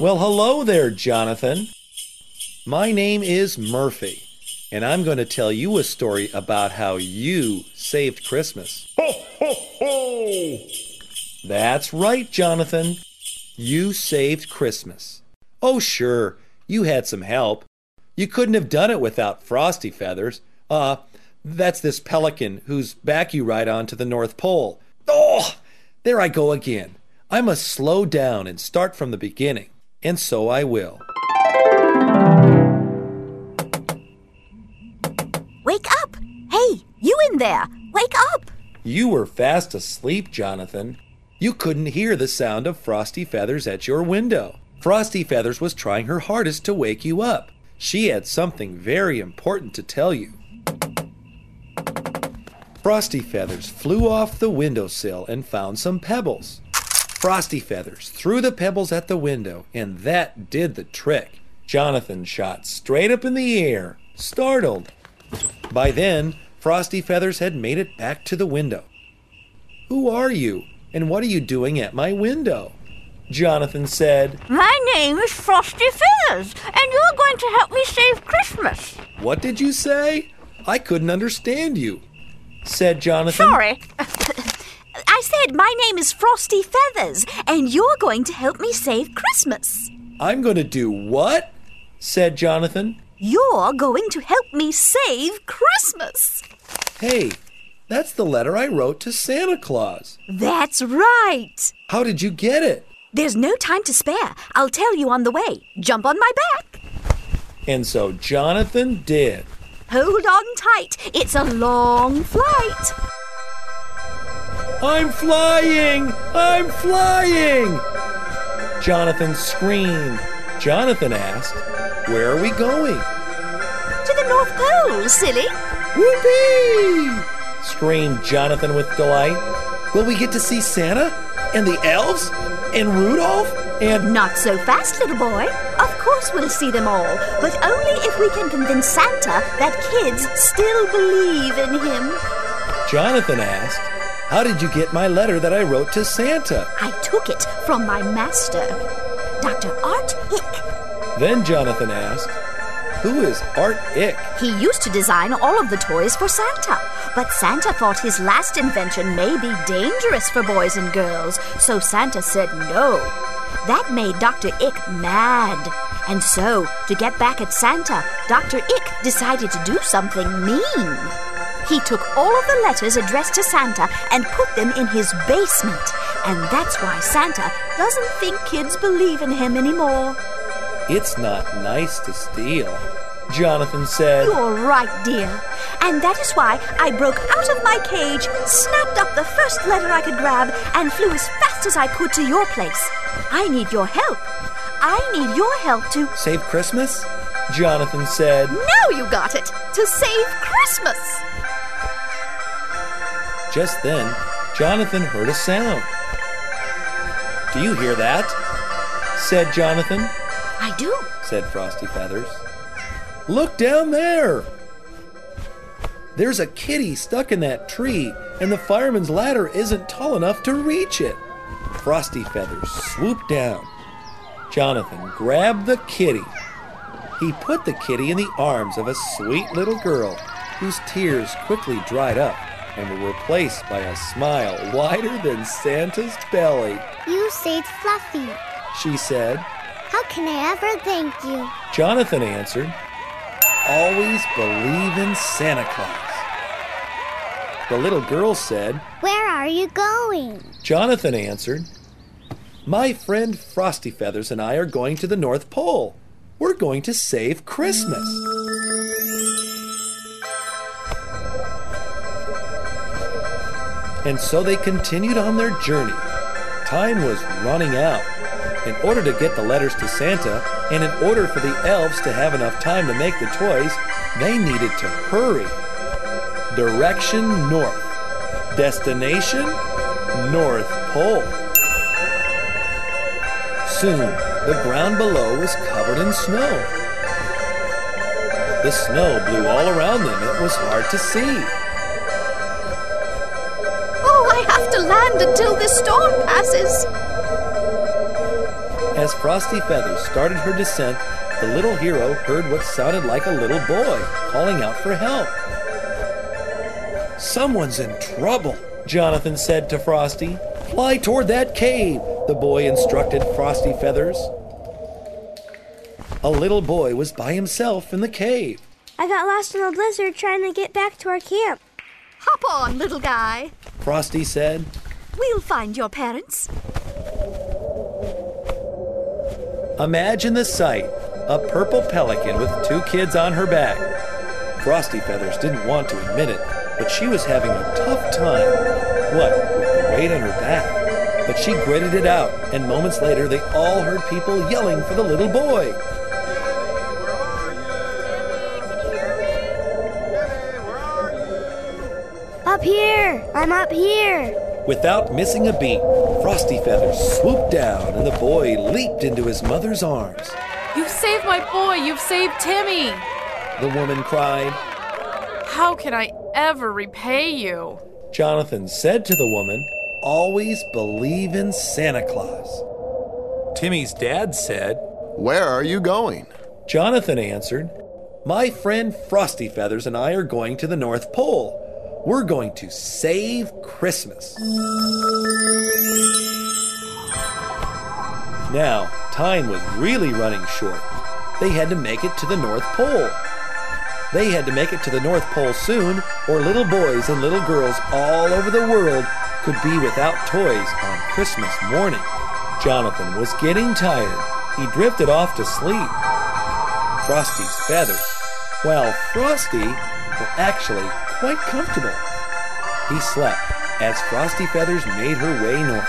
Well, hello there, Jonathan. My name is Murphy, and I'm going to tell you a story about how you saved Christmas. Ho, ho, ho! That's right, Jonathan. You saved Christmas. Oh, sure, you had some help. You couldn't have done it without Frosty Feathers. That's this pelican whose back you ride on to the North Pole. Oh, there I go again. I must slow down and start from the beginning, and so I will. Wake up! Hey, you in there! Wake up! You were fast asleep, Jonathan. You couldn't hear the sound of Frosty Feathers at your window. Frosty Feathers was trying her hardest to wake you up. She had something very important to tell you. Frosty Feathers flew off the windowsill and found some pebbles. Frosty Feathers threw the pebbles at the window, and that did the trick. Jonathan shot straight up in the air, startled. By then, Frosty Feathers had made it back to the window. "Who are you, and what are you doing at my window?" Jonathan said. My name is Frosty Feathers, and you're going to help me save Christmas. "What did you say? I couldn't understand you," said Jonathan. Sorry. I said my name is Frosty Feathers, and you're going to help me save Christmas. "I'm going to do what?" said Jonathan. You're going to help me save Christmas. "Hey, that's the letter I wrote to Santa Claus." That's right. "How did you get it?" There's no time to spare. I'll tell you on the way. Jump on my back. And so Jonathan did. Hold on tight. It's a long flight. "I'm flying! I'm flying!" Jonathan screamed. Jonathan asked, "Where are we going?" To the North Pole, silly. "Whoopee!" screamed Jonathan with delight. "Will we get to see Santa and the elves and Rudolph and..." Not so fast, little boy. Of course we'll see them all, but only if we can convince Santa that kids still believe in him. Jonathan asked, "How did you get my letter that I wrote to Santa?" I took it from my master, Dr. Art Hick. Then Jonathan asked, "Who is Art Ick?" He used to design all of the toys for Santa, but Santa thought his last invention may be dangerous for boys and girls, so Santa said no. That made Dr. Ick mad. And so, to get back at Santa, Dr. Ick decided to do something mean. He took all of the letters addressed to Santa and put them in his basement. And that's why Santa doesn't think kids believe in him anymore. "It's not nice to steal," Jonathan said. You're right, dear. And that is why I broke out of my cage, snapped up the first letter I could grab, and flew as fast as I could to your place. I need your help. I need your help to... "Save Christmas?" Jonathan said. Now you got it! To save Christmas! Just then, Jonathan heard a sound. "Do you hear that?" said Jonathan. I do. Said Frosty Feathers. "Look down there! There's a kitty stuck in that tree, and the fireman's ladder isn't tall enough to reach it." Frosty Feathers swooped down. Jonathan grabbed the kitty. He put the kitty in the arms of a sweet little girl whose tears quickly dried up and were replaced by a smile wider than Santa's belly. You saved Fluffy. She said. How can I ever thank you? Jonathan answered, "Always believe in Santa Claus." The little girl said, Where are you going? Jonathan answered, "My friend Frosty Feathers and I are going to the North Pole. We're going to save Christmas." And so they continued on their journey. Time was running out. In order to get the letters to Santa, and in order for the elves to have enough time to make the toys, they needed to hurry. Direction north. Destination North Pole. Soon, the ground below was covered in snow. The snow blew all around them. It was hard to see. Oh, I have to land until this storm passes. As Frosty Feathers started her descent, the little hero heard what sounded like a little boy calling out for help. "Someone's in trouble," Jonathan said to Frosty. "Fly toward that cave," the boy instructed Frosty Feathers. A little boy was by himself in the cave. I got lost in a blizzard trying to get back to our camp. Hop on, little guy. Frosty said. We'll find your parents. Imagine the sight, a purple pelican with 2 kids on her back. Frosty Feathers didn't want to admit it, but she was having a tough time. What, with the weight on her back? But she gritted it out, and moments later they all heard people yelling for the little boy. Up here! I'm up here! Without missing a beat, Frosty Feathers swooped down and the boy leaped into his mother's arms. "You've saved my boy! You've saved Timmy!" The woman cried. "How can I ever repay you?" Jonathan said to the woman, "Always believe in Santa Claus." Timmy's dad said, Where are you going? Jonathan answered, "My friend Frosty Feathers and I are going to the North Pole. We're going to save Christmas." Now, time was really running short. They had to make it to the North Pole. They had to make it to the North Pole soon, or little boys and little girls all over the world could be without toys on Christmas morning. Jonathan was getting tired. He drifted off to sleep. Frosty's feathers, while Frosty were actually quite comfortable. He slept as Frosty Feathers made her way north.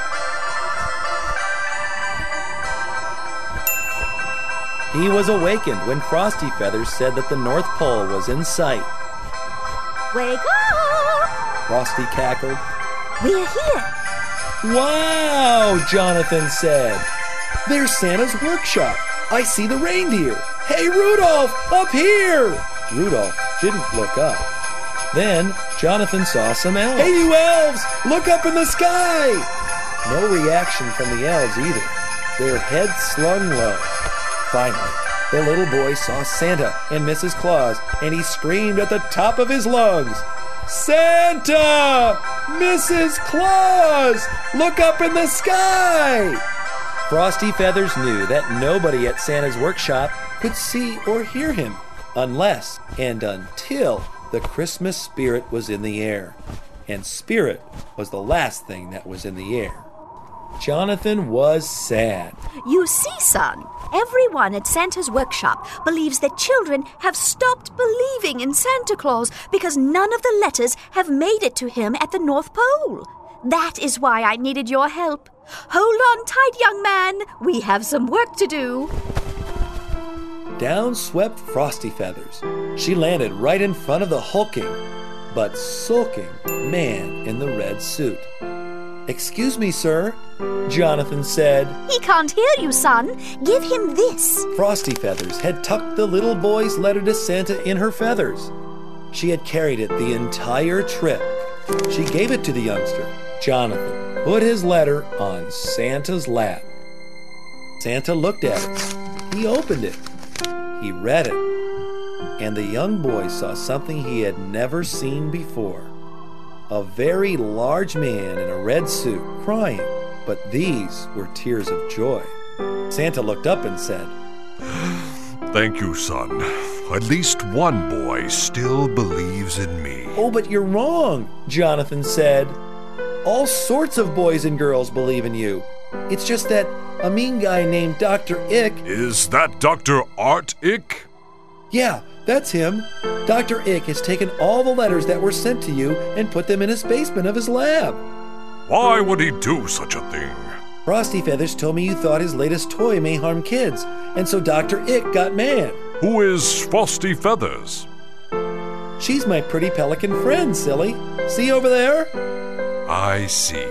He was awakened when Frosty Feathers said that the North Pole was in sight. Wake up! Frosty cackled. We're here. "Wow," Jonathan said. "There's Santa's workshop. I see the reindeer. Hey, Rudolph, up here!" Rudolph didn't look up. Then Jonathan saw some elves. "Hey, you elves, look up in the sky!" No reaction from the elves either. Their heads slung low. Finally, the little boy saw Santa and Mrs. Claus, and he screamed at the top of his lungs, "Santa! Mrs. Claus! Look up in the sky!" Frosty Feathers knew that nobody at Santa's workshop could see or hear him unless and until the Christmas spirit was in the air. And spirit was the last thing that was in the air. Jonathan was sad. You see, son, everyone at Santa's workshop believes that children have stopped believing in Santa Claus because none of the letters have made it to him at the North Pole. That is why I needed your help. Hold on tight, young man. We have some work to do. Down swept Frosty Feathers. She landed right in front of the hulking, but sulking man in the red suit. "Excuse me, sir," Jonathan said. He can't hear you, son. Give him this. Frosty Feathers had tucked the little boy's letter to Santa in her feathers. She had carried it the entire trip. She gave it to the youngster. Jonathan put his letter on Santa's lap. Santa looked at it. He opened it. He read it. And the young boy saw something he had never seen before. A very large man in a red suit crying, but these were tears of joy. Santa looked up and said, Thank you, son. At least one boy still believes in me. "Oh, but you're wrong," Jonathan said. "All sorts of boys and girls believe in you. It's just that a mean guy named Dr. Ick..." Is that Dr. Art Ick? "Yeah, that's him. Dr. Ick has taken all the letters that were sent to you and put them in his basement of his lab." Why would he do such a thing? "Frosty Feathers told me you thought his latest toy may harm kids, and so Dr. Ick got mad." Who is Frosty Feathers? "She's my pretty pelican friend, silly. See over there?" I see.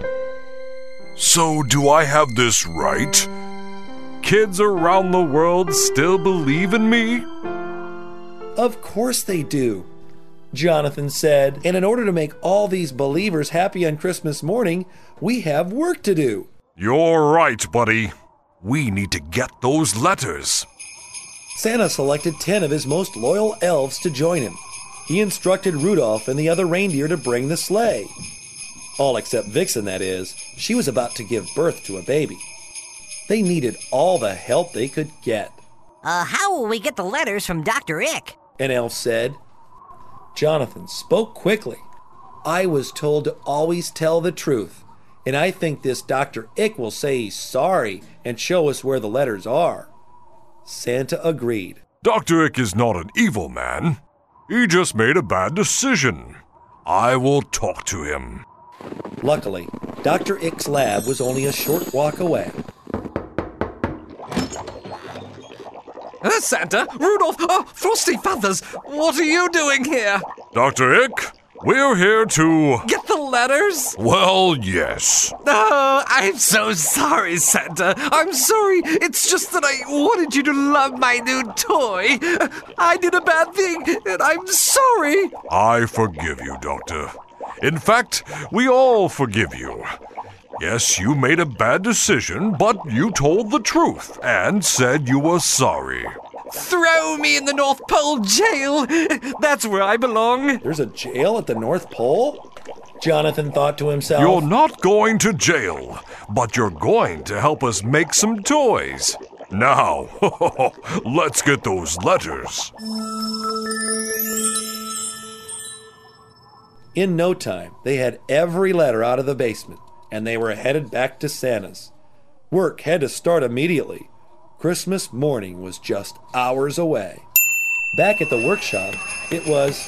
So do I have this right? Kids around the world still believe in me? "Of course they do," Jonathan said. "And in order to make all these believers happy on Christmas morning, we have work to do." You're right, buddy. We need to get those letters. Santa selected 10 of his most loyal elves to join him. He instructed Rudolph and the other reindeer to bring the sleigh. All except Vixen, that is. She was about to give birth to a baby. They needed all the help they could get. How will we get the letters from Dr. Ick? An elf said. Jonathan spoke quickly. I was told to always tell the truth, and I think this Dr. Ick will say he's sorry and show us where the letters are. Santa agreed. Dr. Ick is not an evil man. He just made a bad decision. I will talk to him. Luckily, Dr. Ick's lab was only a short walk away. Santa, Rudolph, Frosty Feathers, what are you doing here? Dr. Ick, we're here to... Get the letters? Well, yes. Oh, I'm so sorry, Santa. I'm sorry. It's just that I wanted you to love my new toy. I did a bad thing, and I'm sorry. I forgive you, Doctor. In fact, we all forgive you. Yes, you made a bad decision, but you told the truth and said you were sorry. Throw me in the North Pole jail. That's where I belong. There's a jail at the North Pole? Jonathan thought to himself. You're not going to jail, but you're going to help us make some toys. Now, let's get those letters. In no time, they had every letter out of the basement, and they were headed back to Santa's. Work had to start immediately. Christmas morning was just hours away. Back at the workshop, it was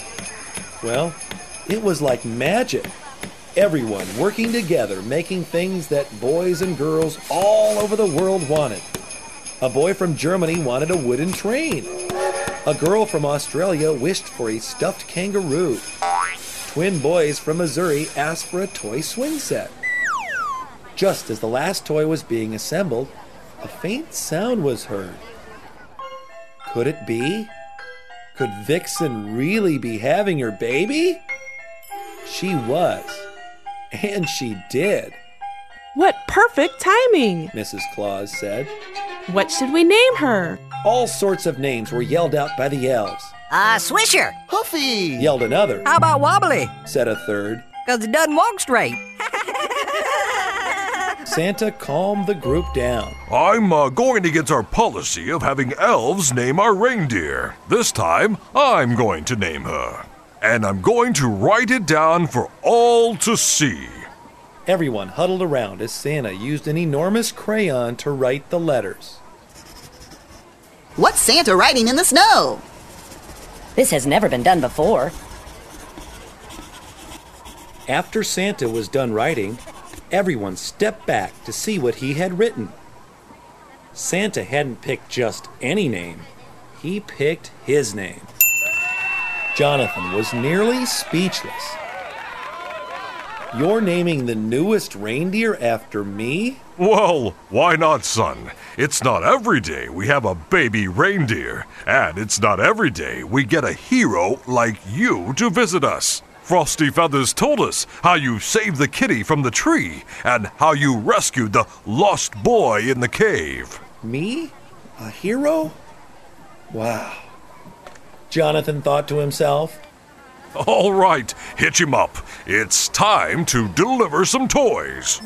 like magic. Everyone working together, making things that boys and girls all over the world wanted. A boy from Germany wanted a wooden train. A girl from Australia wished for a stuffed kangaroo. Twin boys from Missouri asked for a toy swing set. Just as the last toy was being assembled, a faint sound was heard. Could it be? Could Vixen really be having her baby? She was. And she did. What perfect timing, Mrs. Claus said. What should we name her? All sorts of names were yelled out by the elves. Swisher. Huffy. Yelled another. How about Wobbly? Said a third. 'Cause it doesn't walk straight. Santa calmed the group down. I'm going against our policy of having elves name our reindeer. This time, I'm going to name her. And I'm going to write it down for all to see. Everyone huddled around as Santa used an enormous crayon to write the letters. What's Santa writing in the snow? This has never been done before. After Santa was done writing, everyone stepped back to see what he had written. Santa hadn't picked just any name. He picked his name. Jonathan was nearly speechless. You're naming the newest reindeer after me? Well, why not, son? It's not every day we have a baby reindeer, and it's not every day we get a hero like you to visit us. Frosty Feathers told us how you saved the kitty from the tree and how you rescued the lost boy in the cave. Me? A hero? Wow. Jonathan thought to himself. All right, hitch him up. It's time to deliver some toys.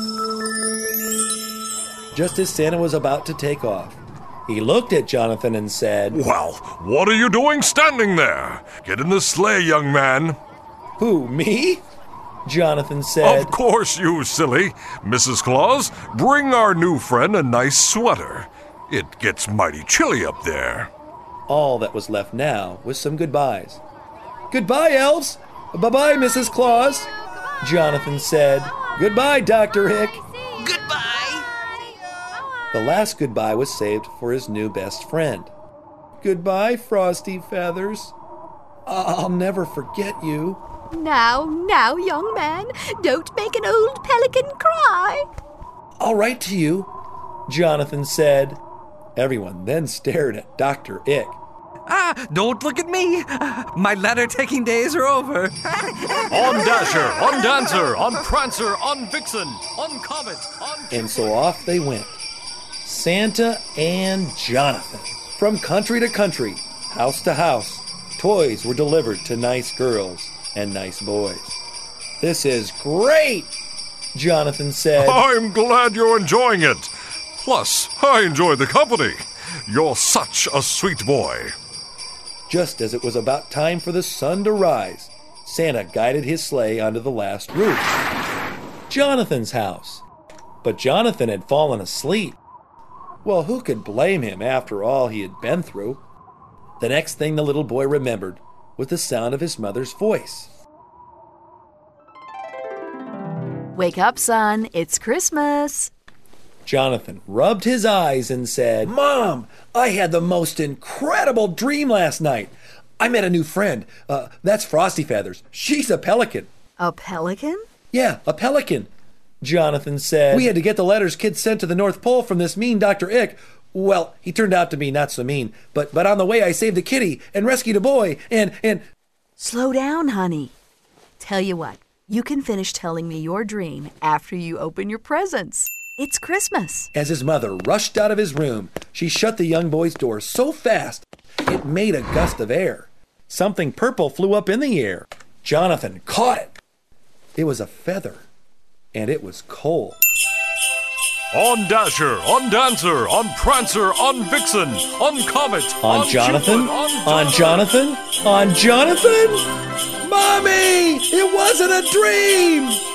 Just as Santa was about to take off, he looked at Jonathan and said, Well, what are you doing standing there? Get in the sleigh, young man. Who, me? Jonathan said. Of course, you silly. Mrs. Claus, bring our new friend a nice sweater. It gets mighty chilly up there. All that was left now was some goodbyes. Goodbye, elves. Bye-bye, Mrs. Claus. Jonathan said. Goodbye, Dr. Ick. Goodbye. The last goodbye was saved for his new best friend. Goodbye, Frosty Feathers. I'll never forget you. Now, young man, don't make an old pelican cry. I'll write to you, Jonathan said. Everyone then stared at Dr. Ick. Don't look at me. My letter-taking days are over. On Dasher, on Dancer, on Prancer, on Vixen, on Comet, on... And so off they went. Santa and Jonathan. From country to country, house to house, toys were delivered to nice girls and nice boys. "This is great," Jonathan said. I'm glad you're enjoying it. Plus, I enjoy the company. You're such a sweet boy. Just as it was about time for the sun to rise, Santa guided his sleigh onto the last roof, Jonathan's house. But Jonathan had fallen asleep. Well, who could blame him after all he had been through? The next thing the little boy remembered was the sound of his mother's voice. "Wake up, son. It's Christmas." Jonathan rubbed his eyes and said, "Mom, I had the most incredible dream last night. I met a new friend. That's Frosty Feathers. She's a pelican." "A pelican?" "Yeah, a pelican," Jonathan said. "We had to get the letters kids sent to the North Pole from this mean Dr. Ick. Well, he turned out to be not so mean, but on the way I saved a kitty and rescued a boy and... Slow down, honey. Tell you what, you can finish telling me your dream after you open your presents. It's Christmas." As his mother rushed out of his room, she shut the young boy's door so fast it made a gust of air. Something purple flew up in the air. Jonathan caught it. It was a feather, and it was cold. On Dasher, on Dancer, on Prancer, on Vixen, on Comet, on Jonathan, Cupid, on Jonathan, on Jonathan. Mommy, it wasn't a dream!